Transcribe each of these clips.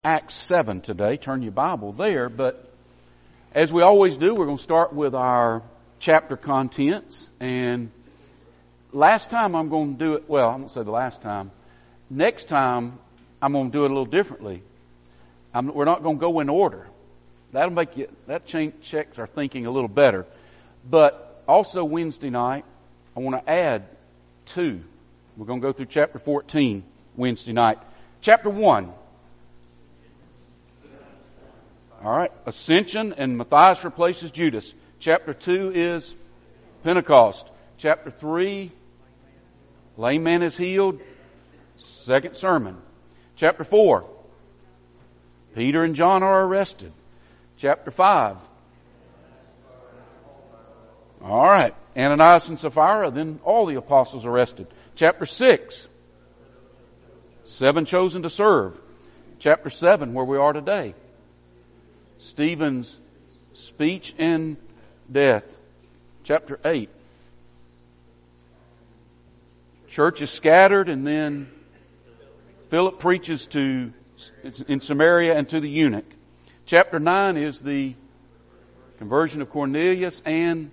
Acts 7 today. Turn your Bible there. But as we always do, we're going to start with our chapter contents. And last time I'm going to do it, well, I won't say the last time. Next time I'm going to do it a little differently. We're not going to go in order. That checks our thinking a little better. But also Wednesday night, I want to add 2. We're going to go through chapter 14 Wednesday night. Chapter 1. All right, Ascension, and Matthias replaces Judas. Chapter 2 is Pentecost. Chapter 3, lame man is healed. Second sermon. Chapter 4, Peter and John are arrested. Chapter 5. All right, Ananias and Sapphira, then all the apostles arrested. Chapter 6, 7 chosen to serve. Chapter 7, where we are today. Stephen's speech and death. Chapter 8. Church is scattered, and then Philip preaches in Samaria and to the eunuch. Chapter 9 is the conversion of Cornelius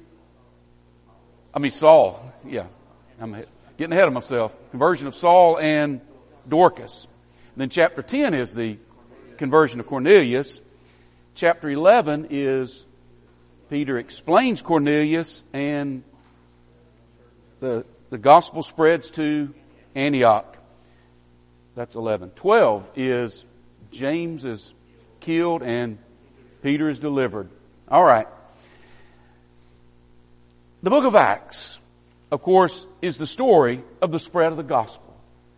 Saul. Yeah, I'm getting ahead of myself. Conversion of Saul and Dorcas. And then chapter 10 is the conversion of Cornelius. Chapter 11 is Peter explains Cornelius, and the gospel spreads to Antioch. That's 11. 12 is James is killed and Peter is delivered. All right. The book of Acts, of course, is the story of the spread of the gospel.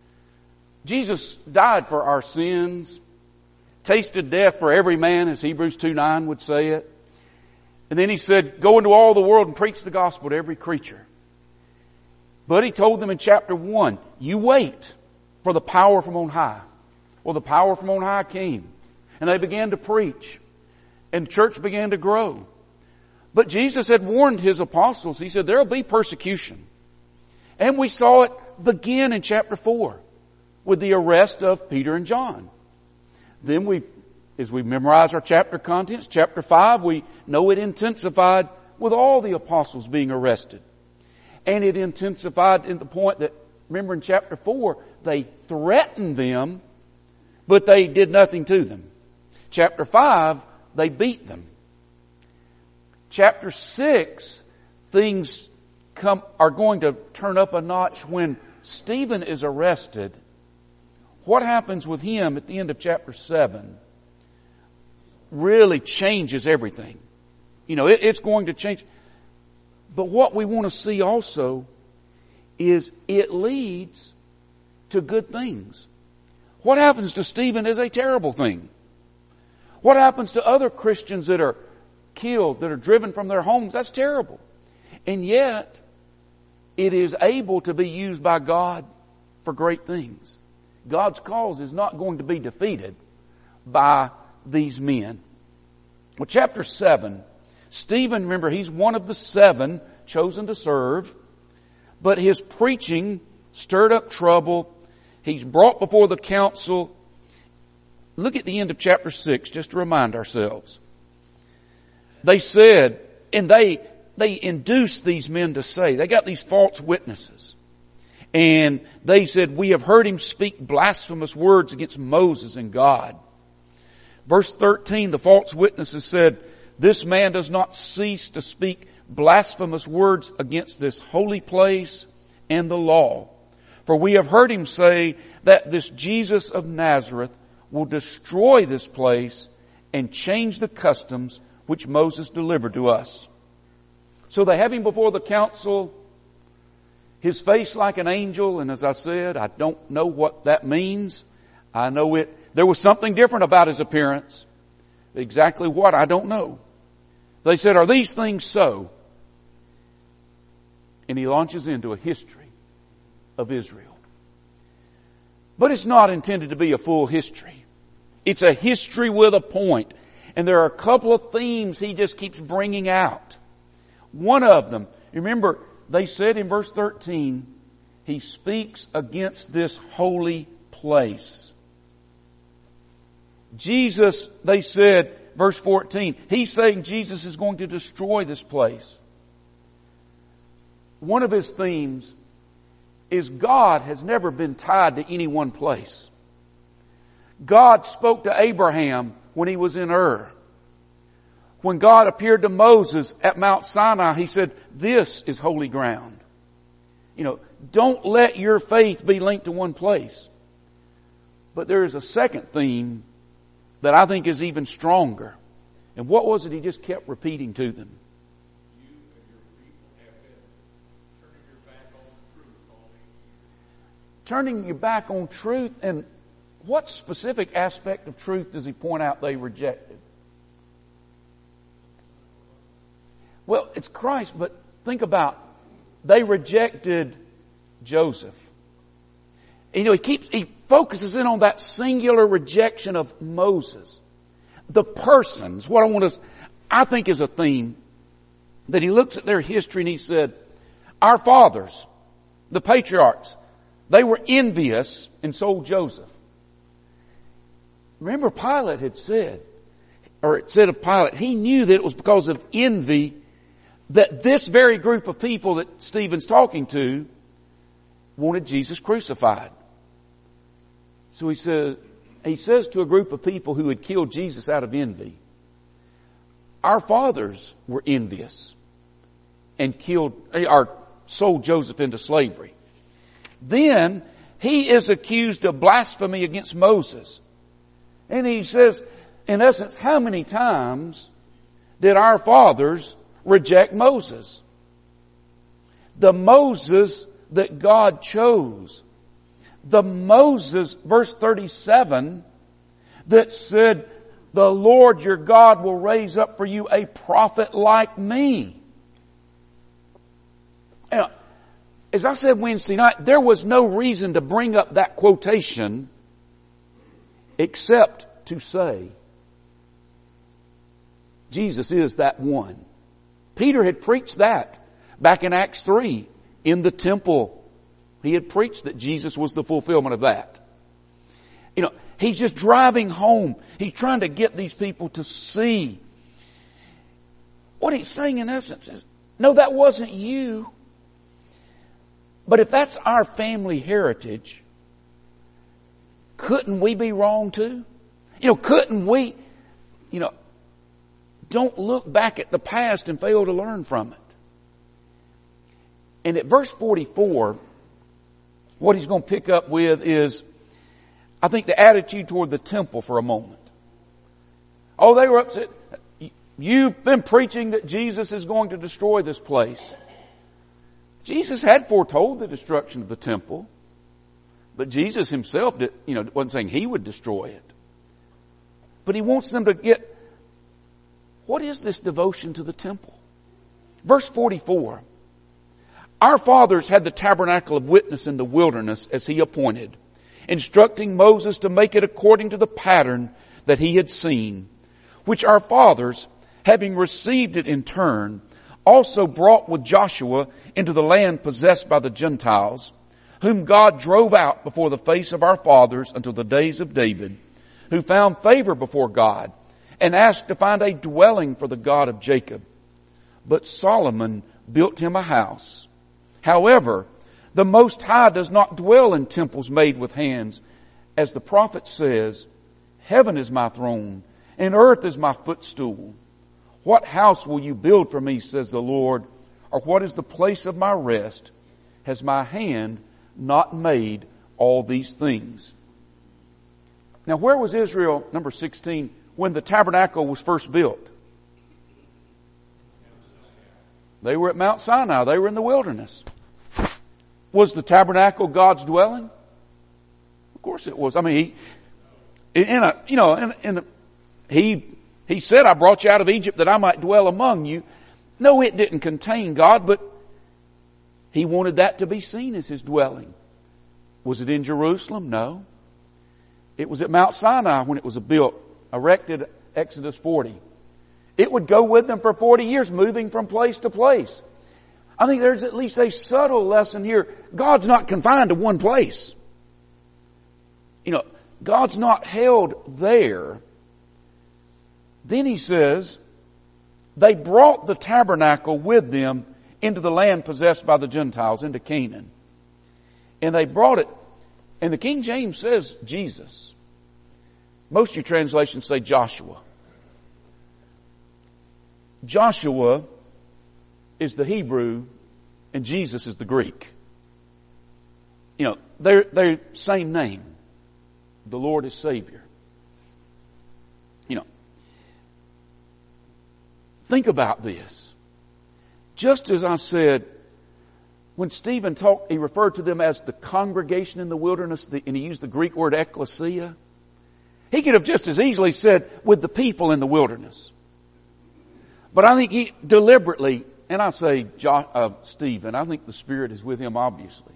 Jesus died for our sins, tasted death for every man, as Hebrews 2:9 would say it. And then he said, go into all the world and preach the gospel to every creature. But he told them in chapter 1, you wait for the power from on high. Well, the power from on high came, and they began to preach, and the church began to grow. But Jesus had warned his apostles. He said, there'll be persecution. And we saw it begin in chapter 4 with the arrest of Peter and John. Then as we memorize our chapter contents, chapter 5, we know it intensified with all the apostles being arrested. And it intensified in the point that, remember in chapter 4, they threatened them, but they did nothing to them. Chapter 5, they beat them. Chapter 6, things are going to turn up a notch when Stephen is arrested. What happens with him at the end of chapter 7 really changes everything. It's going to change. But what we want to see also is it leads to good things. What happens to Stephen is a terrible thing. What happens to other Christians that are killed, that are driven from their homes, that's terrible. And yet, it is able to be used by God for great things. God's cause is not going to be defeated by these men. Well, chapter 7, Stephen, remember, he's one of the 7 chosen to serve, but his preaching stirred up trouble. He's brought before the council. Look at the end of chapter 6, just to remind ourselves. They said, and they induced these men to say, they got these false witnesses. And they said, we have heard him speak blasphemous words against Moses and God. Verse 13, the false witnesses said, this man does not cease to speak blasphemous words against this holy place and the law. For we have heard him say that this Jesus of Nazareth will destroy this place and change the customs which Moses delivered to us. So they have him before the council, his face like an angel, and as I said, I don't know what that means. I know there was something different about his appearance. Exactly what, I don't know. They said, are these things so? And he launches into a history of Israel. But it's not intended to be a full history. It's a history with a point. And there are a couple of themes he just keeps bringing out. One of them, remember, they said in verse 13, he speaks against this holy place. Jesus, they said, verse 14, he's saying Jesus is going to destroy this place. One of his themes is God has never been tied to any one place. God spoke to Abraham when he was in Ur. When God appeared to Moses at Mount Sinai, he said, this is holy ground. Don't let your faith be linked to one place. But there is a second theme that I think is even stronger. And what was it he just kept repeating to them? You and your people have been turning your back on truth all these years. Turning your back on truth, and what specific aspect of truth does he point out they rejected? Well, it's Christ, but think about, they rejected Joseph. He focuses in on that singular rejection of Moses. The persons, I think is a theme that he looks at their history and he said, our fathers, the patriarchs, they were envious and sold Joseph. Remember Pilate had said, or it said of Pilate, he knew that it was because of envy that this very group of people that Stephen's talking to wanted Jesus crucified. So he says to a group of people who had killed Jesus out of envy, our fathers were envious and sold Joseph into slavery. Then he is accused of blasphemy against Moses. And he says, in essence, how many times did our fathers reject Moses? The Moses that God chose. The Moses, verse 37, that said, the Lord your God will raise up for you a prophet like me. Now, as I said Wednesday night, there was no reason to bring up that quotation except to say, Jesus is that one. Peter had preached that back in Acts 3 in the temple. He had preached that Jesus was the fulfillment of that. He's just driving home. He's trying to get these people to see. What he's saying in essence is, no, that wasn't you. But if that's our family heritage, couldn't we be wrong too? Couldn't we, don't look back at the past and fail to learn from it. And at verse 44, what he's going to pick up with is, I think, the attitude toward the temple for a moment. Oh, they were upset. You've been preaching that Jesus is going to destroy this place. Jesus had foretold the destruction of the temple, but Jesus himself wasn't saying he would destroy it. But he wants them to get, what is this devotion to the temple? Verse 44. Our fathers had the tabernacle of witness in the wilderness as he appointed, instructing Moses to make it according to the pattern that he had seen, which our fathers, having received it in turn, also brought with Joshua into the land possessed by the Gentiles, whom God drove out before the face of our fathers until the days of David, who found favor before God and asked to find a dwelling for the God of Jacob. But Solomon built him a house. However, the Most High does not dwell in temples made with hands. As the prophet says, heaven is my throne and earth is my footstool. What house will you build for me, says the Lord, or what is the place of my rest? Has my hand not made all these things? Now, where was Israel, number 16, when the tabernacle was first built? They were at Mount Sinai. They were in the wilderness. Was the tabernacle God's dwelling? Of course it was. I mean, he said, I brought you out of Egypt that I might dwell among you. No, it didn't contain God, but he wanted that to be seen as his dwelling. Was it in Jerusalem? No. It was at Mount Sinai when it was built, erected, Exodus 40. It would go with them for 40 years, moving from place to place. I think there's at least a subtle lesson here. God's not confined to one place. God's not held there Then he says, they brought the tabernacle with them into the land possessed by the Gentiles, into Canaan. And they brought it, and the King James says Jesus. Most of your translations say Joshua. Joshua is the Hebrew and Jesus is the Greek. You know, they're same name. The Lord is Savior. You know, think about this. Just as I said, when Stephen talked, he referred to them as the congregation in the wilderness, and he used the Greek word ekklesia. He could have just as easily said with the people in the wilderness. But I think he deliberately, and I say Stephen, I think the Spirit is with him obviously.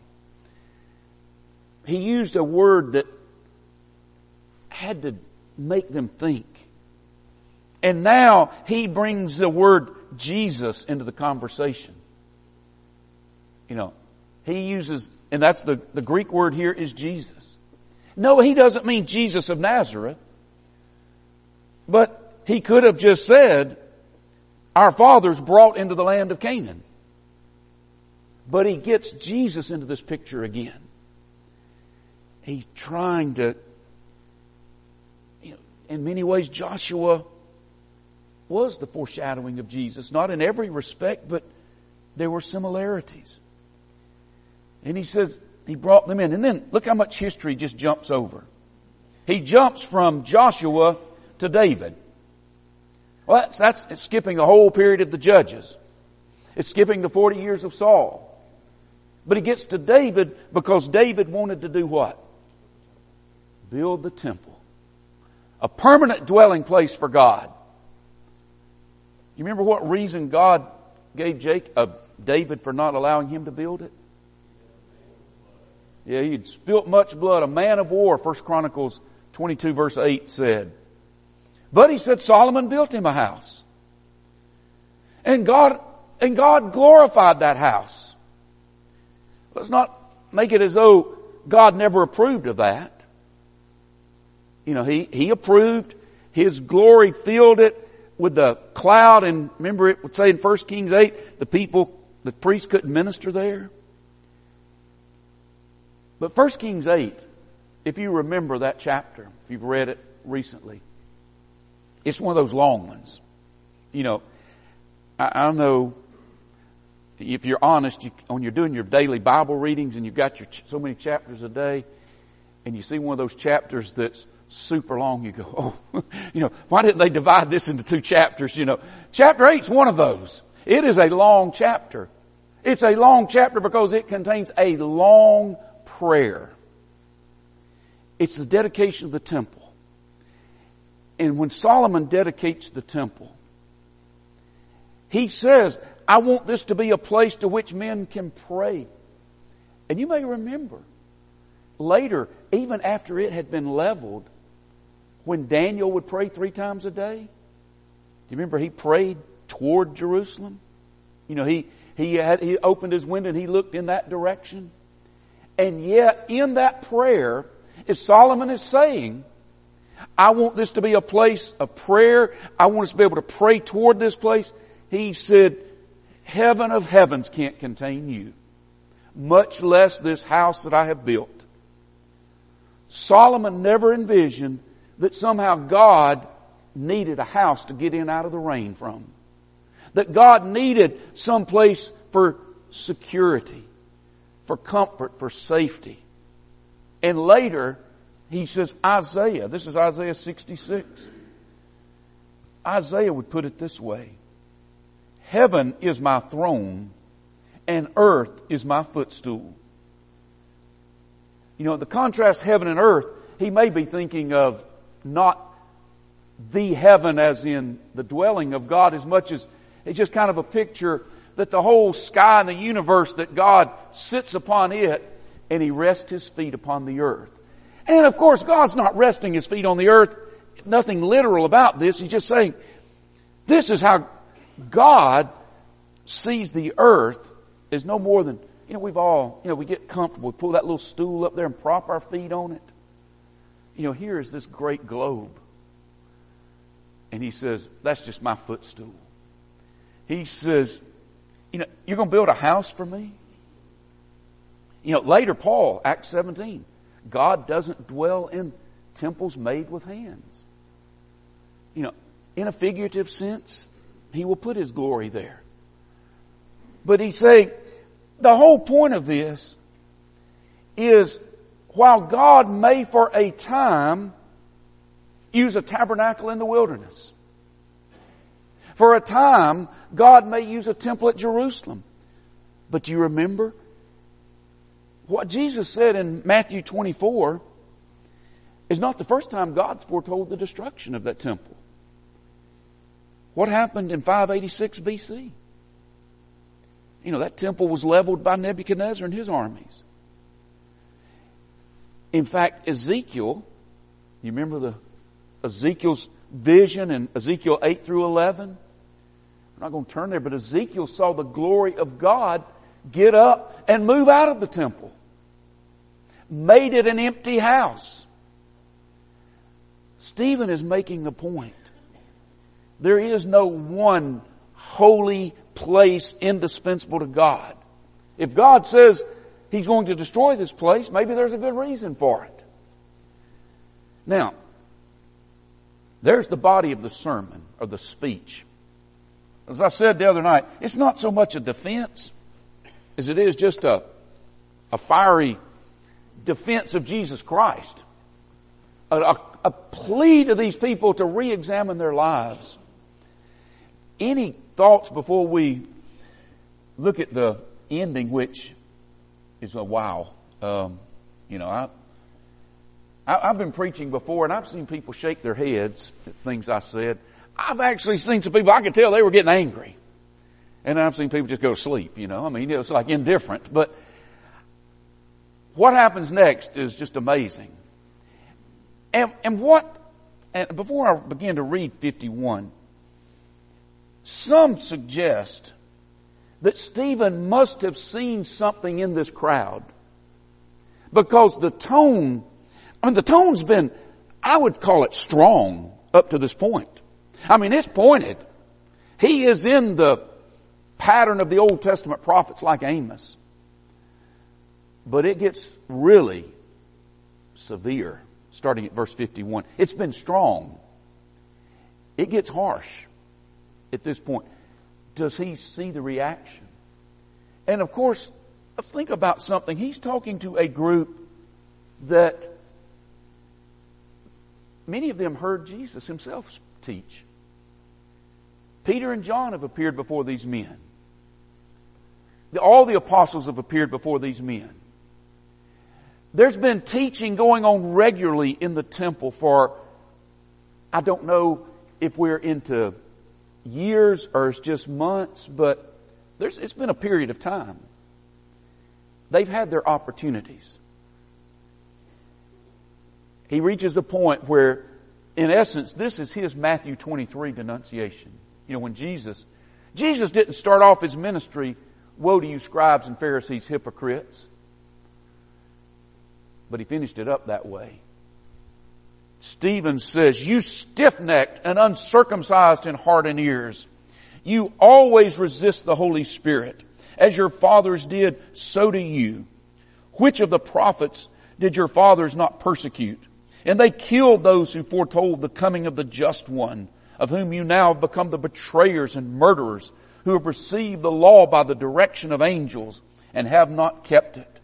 He used a word that had to make them think. And now he brings the word Jesus into the conversation. You know, he uses, and that's the Greek word here is Jesus. No, he doesn't mean Jesus of Nazareth. But he could have just said, our fathers brought into the land of Canaan. But he gets Jesus into this picture again. He's trying to, you know, in many ways Joshua was the foreshadowing of Jesus. Not in every respect, but there were similarities. And he says, he brought them in. And then look how much history just jumps over. He jumps from Joshua to David. Well, that's skipping the whole period of the Judges. It's skipping the 40 years of Saul. But he gets to David because David wanted to do what? Build the temple. A permanent dwelling place for God. You remember what reason God gave David for not allowing him to build it? Yeah, he'd spilt much blood. A man of war, 1 Chronicles 22 verse 8 said. But he said Solomon built him a house. And God glorified that house. Let's not make it as though God never approved of that. You know, He approved. His glory filled it with the cloud. And remember it would say in 1 Kings 8, the priests couldn't minister there. But 1 Kings 8, if you remember that chapter, if you've read it recently, it's one of those long ones. You know, I know if you're honest, when you're doing your daily Bible readings and you've got so many chapters a day, and you see one of those chapters that's super long, you go, oh, you know, why didn't they divide this into 2 chapters? You know, chapter 8's one of those. It is a long chapter. It's a long chapter because it contains a long prayer. It's the dedication of the temple. And when Solomon dedicates the temple, he says, I want this to be a place to which men can pray. And you may remember, later, even after it had been leveled, when Daniel would pray 3 times a day, do you remember he prayed toward Jerusalem? You know, he opened his window and he looked in that direction. And yet, in that prayer, as Solomon is saying, I want this to be a place of prayer. I want us to be able to pray toward this place. He said, heaven of heavens can't contain you, much less this house that I have built. Solomon never envisioned that somehow God needed a house to get in out of the rain from. That God needed some place for security, for comfort, for safety. And later, he says, Isaiah, this is Isaiah 66. Isaiah would put it this way. Heaven is my throne and earth is my footstool. You know, the contrast heaven and earth, he may be thinking of not the heaven as in the dwelling of God as much as it's just kind of a picture that the whole sky and the universe, that God sits upon it and He rests His feet upon the earth. And of course, God's not resting His feet on the earth. Nothing literal about this. He's just saying, this is how God sees the earth as no more than, you know, we get comfortable. We pull that little stool up there and prop our feet on it. You know, here is this great globe. And he says, that's just my footstool. He says, you're going to build a house for me? Later Paul, Acts 17, God doesn't dwell in temples made with hands. In a figurative sense, He will put His glory there. But he's saying, the whole point of this is, while God may for a time use a tabernacle in the wilderness, for a time God may use a temple at Jerusalem. But you remember what Jesus said in Matthew 24 is not the first time God's foretold the destruction of that temple. What happened in 586 BC? That temple was leveled by Nebuchadnezzar and his armies. In fact, Ezekiel, you remember Ezekiel's vision in Ezekiel 8 through 11? I'm not going to turn there, but Ezekiel saw the glory of God get up and move out of the temple. Made it an empty house. Stephen is making the point. There is no one holy place indispensable to God. If God says He's going to destroy this place, maybe there's a good reason for it. Now, there's the body of the sermon, or the speech. As I said the other night, it's not so much a defense as it is just a fiery defense of Jesus Christ. A plea to these people to re-examine their lives. Any thoughts before we look at the ending, which is a wow. I've been preaching before and I've seen people shake their heads at things I said. I've actually seen some people, I could tell they were getting angry. And I've seen people just go to sleep, it's like indifferent. But what happens next is just amazing. And before I begin to read 51, some suggest that Stephen must have seen something in this crowd. Because the tone's been, I would call it strong up to this point. It's pointed. He is in the pattern of the Old Testament prophets like Amos. But it gets really severe starting at verse 51. It's been strong. It gets harsh at this point. Does he see the reaction? And of course, let's think about something. He's talking to a group that many of them heard Jesus Himself teach. Peter and John have appeared before these men. All the apostles have appeared before these men. There's been teaching going on regularly in the temple for, I don't know if we're into years or it's just months, but it's been a period of time. They've had their opportunities. He reaches a point where, in essence, this is his Matthew 23 denunciation. When Jesus didn't start off His ministry, woe to you scribes and Pharisees, hypocrites. But He finished it up that way. Stephen says, you stiff-necked and uncircumcised in heart and ears, you always resist the Holy Spirit. As your fathers did, so do you. Which of the prophets did your fathers not persecute? And they killed those who foretold the coming of the just one, of whom you now have become the betrayers and murderers, who have received the law by the direction of angels and have not kept it.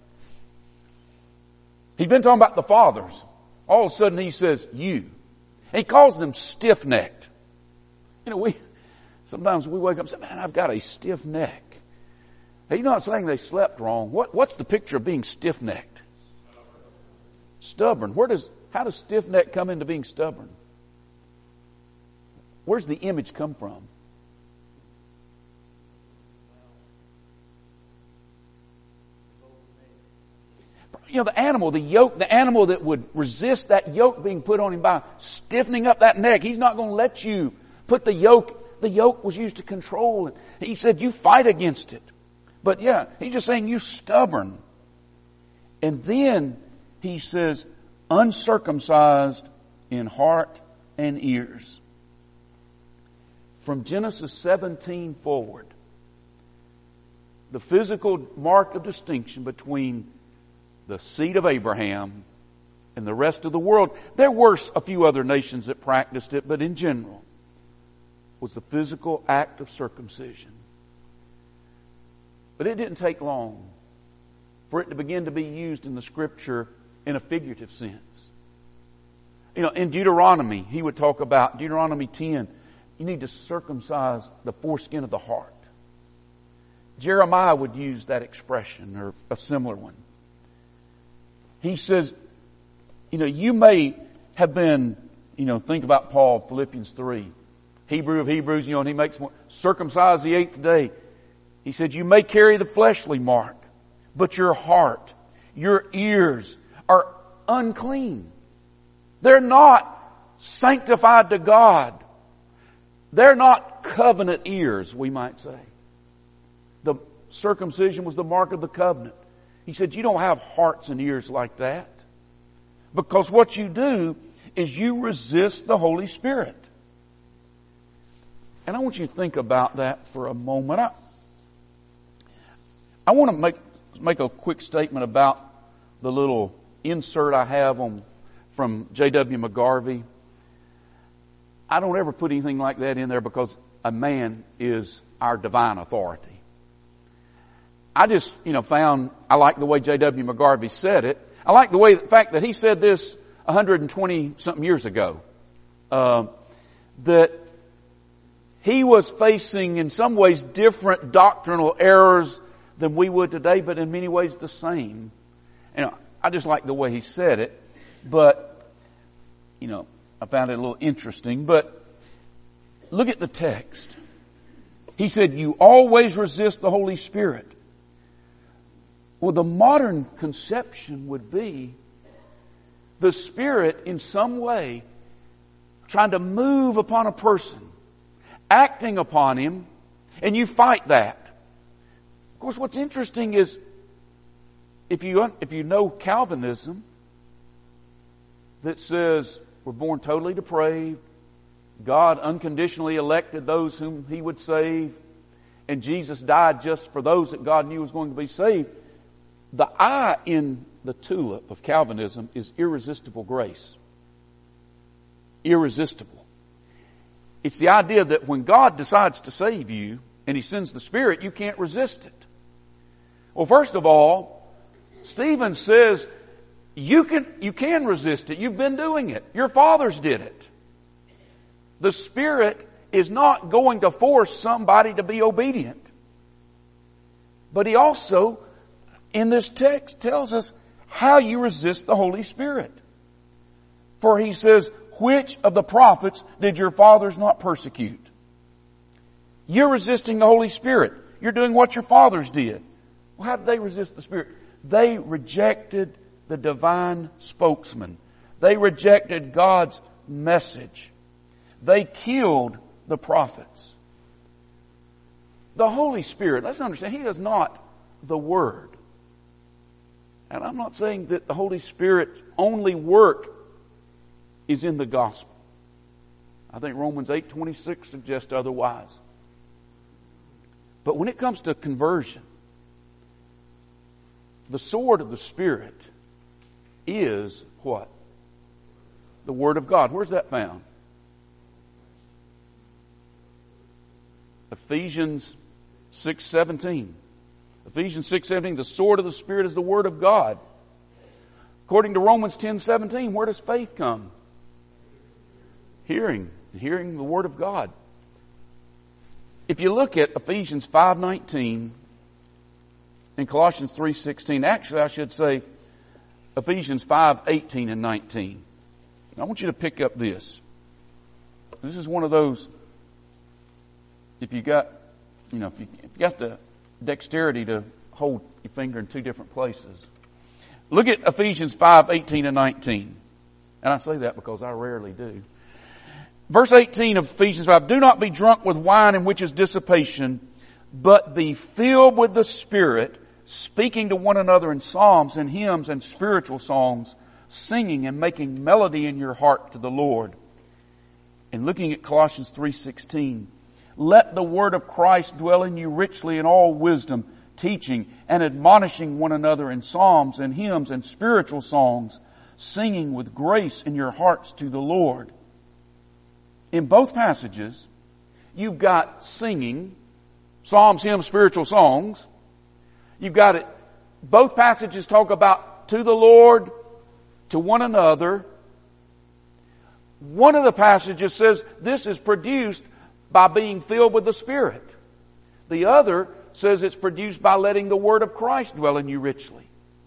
He's been talking about the fathers. All of a sudden he says, you. And he calls them stiff-necked. Sometimes we wake up and say, man, I've got a stiff neck. He's not saying they slept wrong. What's the picture of being stiff-necked? Stubborn. How does stiff-neck come into being stubborn? Where's the image come from? The animal, the animal that would resist that yoke being put on him by stiffening up that neck. He's not going to let you put the yoke. The yoke was used to control it. He said, you fight against it. But yeah, he's just saying, you stubborn. And then he says, uncircumcised in heart and ears. from Genesis 17 forward, the physical mark of distinction between the seed of Abraham and the rest of the world, there were a few other nations that practiced it, but in general, was the physical act of circumcision. But it didn't take long for it to begin to be used in the Scripture in a figurative sense. You know, in Deuteronomy, he would talk about, Deuteronomy 10, you need to circumcise the foreskin of the heart. Jeremiah would use that expression or a similar one. He says, you know, you may have been, you know, think about Paul, Philippians 3, Hebrew of Hebrews, you know, and he makes more, circumcised the 8th day. He said, you may carry the fleshly mark, but your heart, your ears are unclean. They're not sanctified to God. They're not covenant ears, we might say. The circumcision was the mark of the covenant. He said, you don't have hearts and ears like that. Because what you do is you resist the Holy Spirit. And I want you to think about that for a moment. I want to make a quick statement about the little insert I have from J.W. McGarvey. I don't ever put anything like that in there because a man is our divine authority. I just, found I like the way J.W. McGarvey said it. I like the fact that he said this 120 something years ago. That he was facing in some ways different doctrinal errors than we would today, but in many ways the same. I just like the way he said it, but, I found it a little interesting. But look at the text. He said, you always resist the Holy Spirit. Well, the modern conception would be the Spirit in some way trying to move upon a person, acting upon him, and you fight that. Of course, what's interesting is if you know Calvinism that says we're born totally depraved, God unconditionally elected those whom He would save, and Jesus died just for those that God knew was going to be saved. The I in the tulip of Calvinism is irresistible grace. Irresistible. It's the idea that when God decides to save you and He sends the Spirit, you can't resist it. Well, first of all, Stephen says you can resist it. You've been doing it. Your fathers did it. The Spirit is not going to force somebody to be obedient. But He also, in this text, tells us how you resist the Holy Spirit. For He says, which of the prophets did your fathers not persecute? You're resisting the Holy Spirit. You're doing what your fathers did. Well, how did they resist the Spirit? They rejected the divine spokesman. They rejected God's message. They killed the prophets. The Holy Spirit, let's understand, He is not the Word. And I'm not saying that the Holy Spirit's only work is in the gospel. I think Romans 8:26 suggests otherwise. But when it comes to conversion, the sword of the Spirit is what? The Word of God. Where's that found? Ephesians 6:17. Ephesians 6:17, the sword of the Spirit is the Word of God. According to Romans 10:17, where does faith come? Hearing the Word of God. If you look at Ephesians 5:19 and Colossians 3:16, actually I should say Ephesians 5:18 and 19. I want you to pick up this. This is one of those, if you got the dexterity to hold your finger in two different places. Look at Ephesians 5:18 and 19. And I say that because I rarely do. Verse 18 of Ephesians 5, do not be drunk with wine in which is dissipation, but be filled with the Spirit, speaking to one another in psalms and hymns and spiritual songs, singing and making melody in your heart to the Lord. And looking at Colossians 3:16, let the word of Christ dwell in you richly in all wisdom, teaching and admonishing one another in psalms and hymns and spiritual songs, singing with grace in your hearts to the Lord. In both passages, you've got singing, psalms, hymns, spiritual songs. You've got it. Both passages talk about to the Lord, to one another. One of the passages says this is produced by being filled with the Spirit. The other says it's produced by letting the word of Christ dwell in you richly.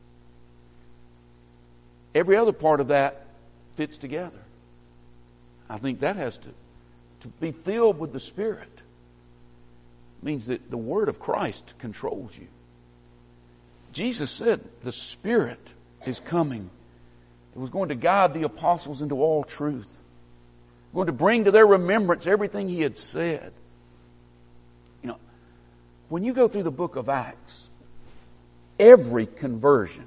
Every other part of that fits together. I think that has to be filled with the Spirit. It means that the word of Christ controls you. Jesus said the Spirit is coming. It was going to guide the apostles into all truth. Going to bring to their remembrance everything He had said. You know, when you go through the book of Acts, every conversion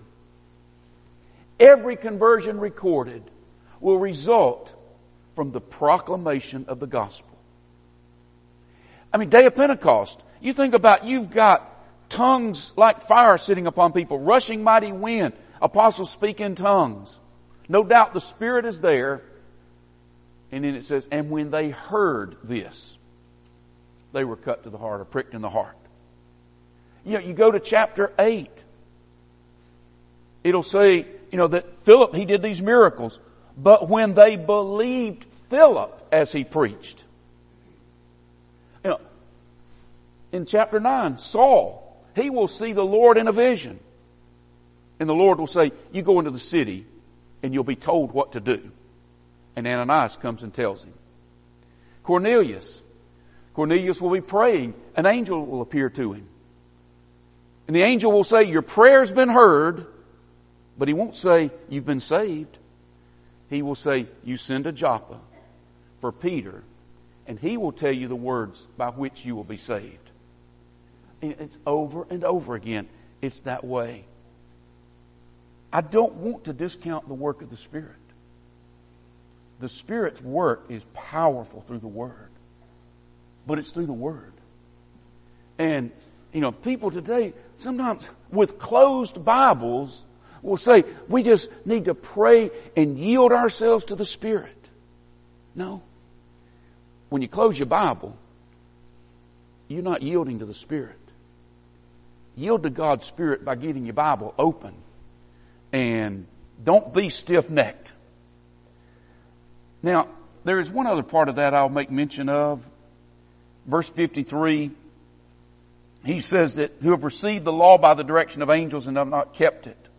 recorded will result from the proclamation of the gospel. I mean, day of Pentecost, you think about, you've got tongues like fire sitting upon people, rushing mighty wind, apostles speak in tongues. No doubt the Spirit is there. And then it says, and when they heard this, they were cut to the heart or pricked in the heart. You know, you go to chapter 8. It'll say, you know, that Philip, he did these miracles. But when they believed Philip as he preached. You know, in chapter 9, Saul, he will see the Lord in a vision. And the Lord will say, you go into the city and you'll be told what to do. And Ananias comes and tells him. Cornelius will be praying. An angel will appear to him. And the angel will say, your prayer's been heard. But he won't say, you've been saved. He will say, you send to Joppa for Peter. And he will tell you the words by which you will be saved. And it's over and over again. It's that way. I don't want to discount the work of the Spirit. The Spirit's work is powerful through the Word. But it's through the Word. And, you know, people today, sometimes with closed Bibles, will say, we just need to pray and yield ourselves to the Spirit. No. When you close your Bible, you're not yielding to the Spirit. Yield to God's Spirit by getting your Bible open. And don't be stiff-necked. Now, there is one other part of that I'll make mention of. Verse 53, he says that who have received the law by the direction of angels and have not kept it.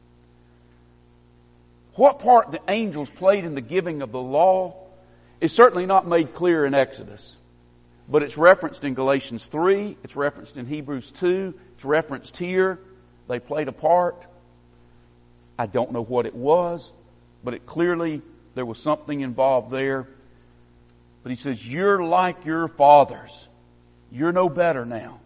What part the angels played in the giving of the law is certainly not made clear in Exodus. But it's referenced in Galatians 3, it's referenced in Hebrews 2, it's referenced here. They played a part. I don't know what it was, but it clearly, there was something involved there. But he says, you're like your fathers. You're no better now.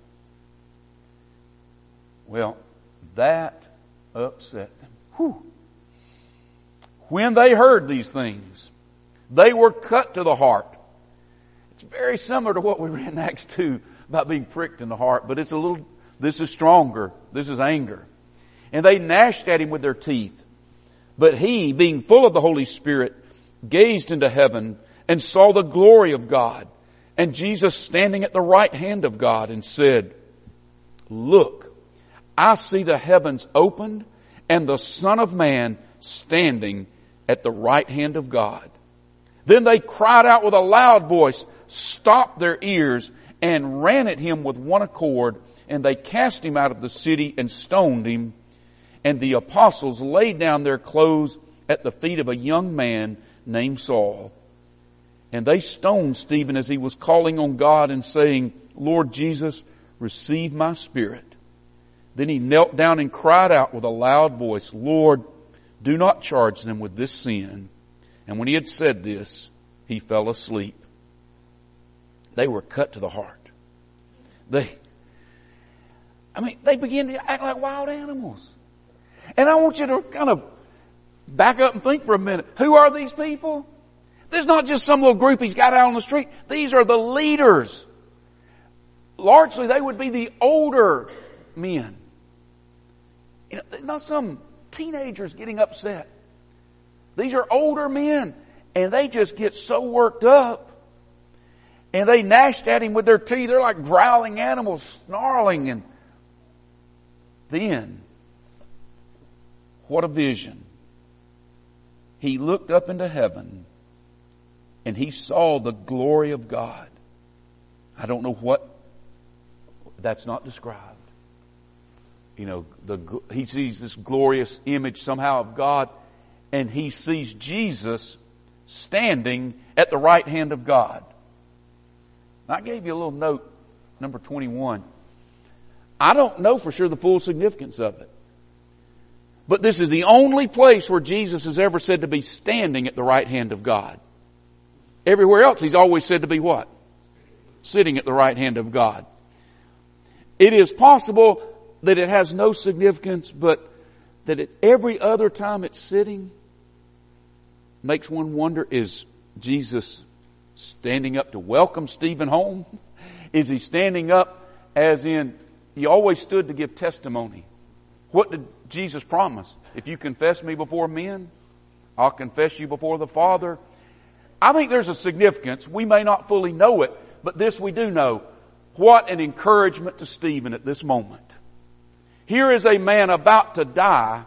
Well, that upset them. Whew. When they heard these things, they were cut to the heart. It's very similar to what we read in Acts 2 about being pricked in the heart, but it's a little, this is stronger. This is anger. And they gnashed at him with their teeth. But he, being full of the Holy Spirit, gazed into heaven and saw the glory of God and Jesus standing at the right hand of God and said, look, I see the heavens opened and the Son of Man standing at the right hand of God. Then they cried out with a loud voice, stopped their ears, and ran at him with one accord, and they cast him out of the city and stoned him. And the apostles laid down their clothes at the feet of a young man named Saul. And they stoned Stephen as he was calling on God and saying, Lord Jesus, receive my spirit. Then he knelt down and cried out with a loud voice, Lord, do not charge them with this sin. And when he had said this, he fell asleep. They were cut to the heart. They began to act like wild animals. And I want you to kind of back up and think for a minute. Who are these people? There's not just some little group he's got out on the street. These are the leaders. largely they would be the older men. You know, not some teenagers getting upset. These are older men, and they just get so worked up. And they gnashed at him with their teeth. They're like growling animals, snarling. And then, what a vision. He looked up into heaven, and he saw the glory of God. I don't know what, that's not described. You know, he sees this glorious image somehow of God, and he sees Jesus standing at the right hand of God. I gave you a little note, number 21. I don't know for sure the full significance of it. But this is the only place where Jesus is ever said to be standing at the right hand of God. Everywhere else he's always said to be what? Sitting at the right hand of God. It is possible that it has no significance, but that at every other time it's sitting makes one wonder, is Jesus standing up to welcome Stephen home? Is he standing up as in, he always stood to give testimony? What did Jesus promise? If you confess me before men, I'll confess you before the Father. I think there's a significance. We may not fully know it, but this we do know. What an encouragement to Stephen at this moment. Here is a man about to die,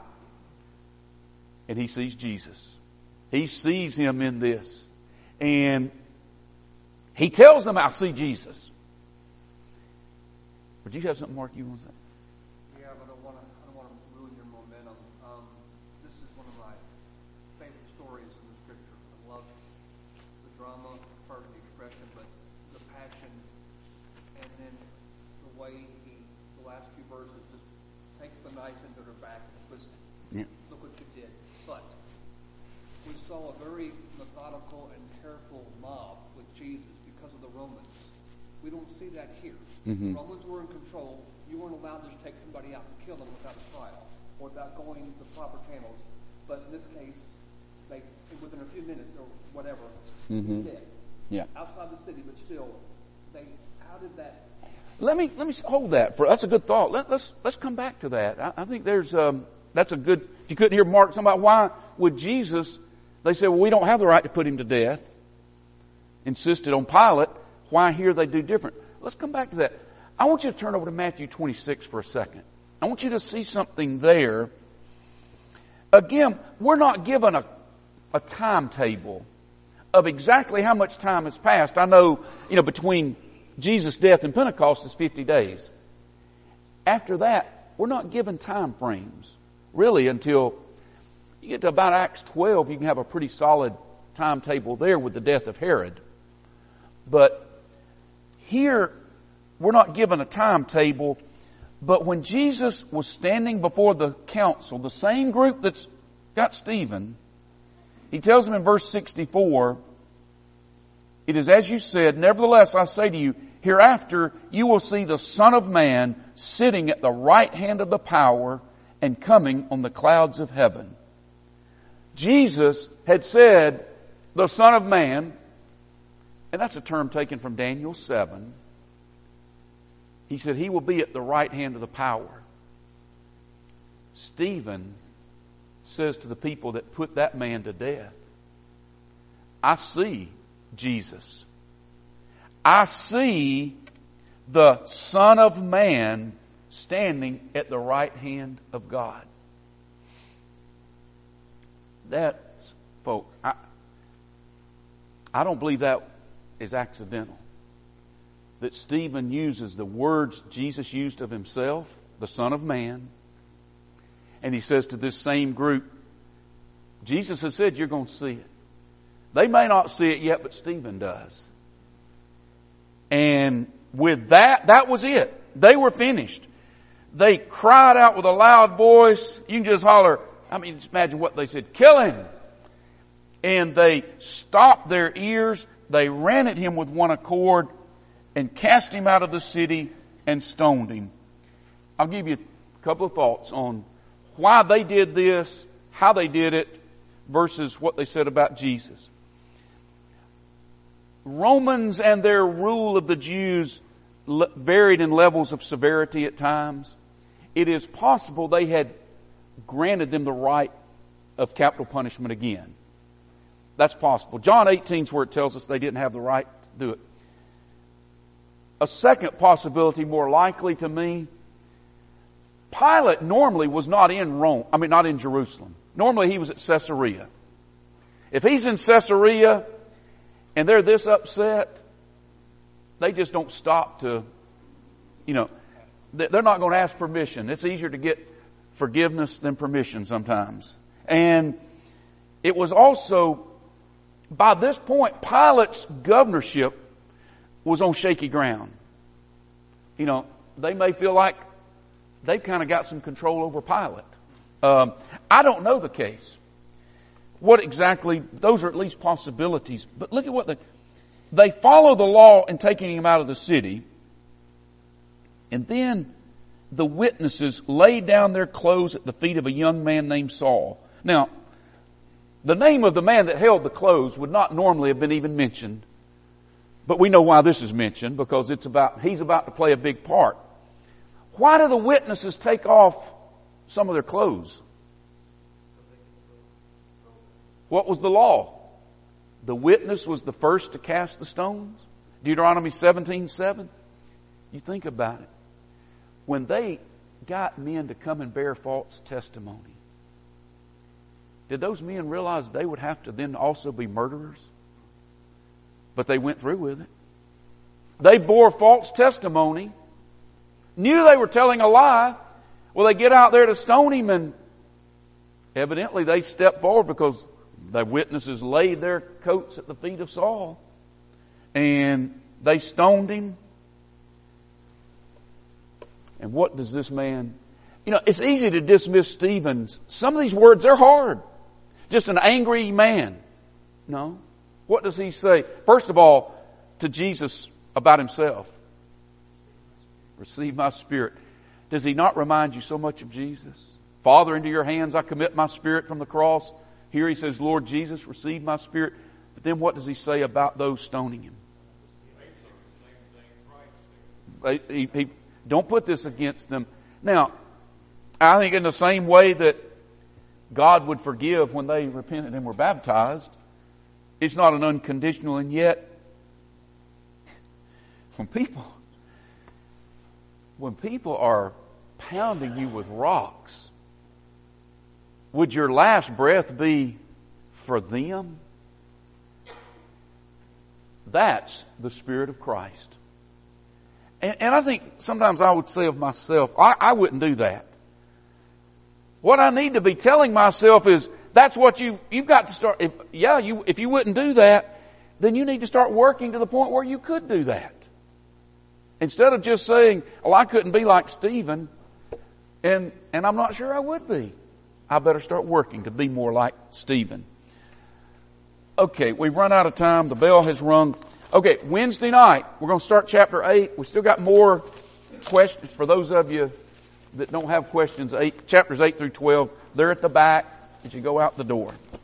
and he sees Jesus. He sees him in this. And he tells them, I see Jesus. Would you have something, Mark, you want to say? Yeah, but I don't want to ruin your momentum. This is one of my favorite stories in the Scripture. I love the drama, part of the expression, but the passion, and then the way the last few verses just takes the knife into their back and twists it. Yeah. Look what you did. But we saw a very methodical and careful mob with Jesus because of the Romans. We don't see that here. Mm-hmm. The Romans were in control. You weren't allowed to just take somebody out and kill them without a trial or without going the proper channels. But in this case, they within a few minutes or whatever, Mm-hmm. dead. Yeah. Outside the city, but still, how did that? Let me hold that for, that's a good thought. Let's come back to that. I think there's, that's a good, if you couldn't hear Mark talking about why would Jesus, they said, well, we don't have the right to put him to death. Insisted on Pilate. Why here they do different? Let's come back to that. I want you to turn over to Matthew 26 for a second. I want you to see something there. Again, we're not given a timetable of exactly how much time has passed. I know, between Jesus' death and Pentecost is 50 days. After that, we're not given time frames, really, until you get to about Acts 12. You can have a pretty solid timetable there with the death of Herod. But here, we're not given a timetable, but when Jesus was standing before the council, the same group that's got Stephen, he tells them in verse 64, it is as you said, nevertheless I say to you, hereafter you will see the Son of Man sitting at the right hand of the power and coming on the clouds of heaven. Jesus had said, the Son of Man, and that's a term taken from Daniel 7. He said he will be at the right hand of the power. Stephen says to the people that put that man to death, I see Jesus. I see the Son of Man standing at the right hand of God. That's, folks, I don't believe that is accidental. That Stephen uses the words Jesus used of himself, the Son of Man, and he says to this same group, Jesus has said you're going to see it. They may not see it yet, but Stephen does. And with that was it. They were finished. They cried out with a loud voice. You can just holler, just imagine what they said, kill him. And they stopped their ears. They ran at him with one accord and cast him out of the city and stoned him. I'll give you a couple of thoughts on why they did this, how they did it, versus what they said about Jesus. Romans and their rule of the Jews varied in levels of severity at times. It is possible they had granted them the right of capital punishment again. That's possible. John 18 is where it tells us they didn't have the right to do it. A second possibility, more likely to me, Pilate normally was not in Rome, not in Jerusalem. Normally he was at Caesarea. If he's in Caesarea and they're this upset, they just don't stop to, they're not going to ask permission. It's easier to get forgiveness than permission sometimes. And it was also, by this point, Pilate's governorship was on shaky ground. They may feel like they've kind of got some control over Pilate. I don't know the case. What exactly, those are at least possibilities. But look at what they follow the law in taking him out of the city. And then the witnesses laid down their clothes at the feet of a young man named Saul. Now, the name of the man that held the clothes would not normally have been even mentioned. But we know why this is mentioned, because he's about to play a big part. Why do the witnesses take off some of their clothes? What was the law? The witness was the first to cast the stones. Deuteronomy 17:7. You think about it. When they got men to come and bear false testimony, did those men realize they would have to then also be murderers? But they went through with it. They bore false testimony, knew they were telling a lie. Well, they get out there to stone him, and evidently they stepped forward because the witnesses laid their coats at the feet of Saul, and they stoned him. And what does this man, it's easy to dismiss Stephen's. Some of these words, they're hard. Just an angry man. No. What does he say? First of all, to Jesus about himself. Receive my spirit. Does he not remind you so much of Jesus? Father, into your hands I commit my spirit from the cross. Here he says, Lord Jesus, receive my spirit. But then what does he say about those stoning him? He don't put this against them. Now, I think in the same way that God would forgive when they repented and were baptized, it's not an unconditional, and yet when people are pounding you with rocks, would your last breath be for them? That's the Spirit of Christ. And I think sometimes I would say of myself, I wouldn't do that. What I need to be telling myself is, that's what you've got to start. If you wouldn't do that, then you need to start working to the point where you could do that. Instead of just saying, I couldn't be like Stephen, and I'm not sure I would be. I better start working to be more like Stephen. Okay, we've run out of time. The bell has rung. Okay, Wednesday night, we're going to start chapter 8. We still got more questions for those of you that don't have questions. Chapters 8 through 12, they're at the back as you go out the door.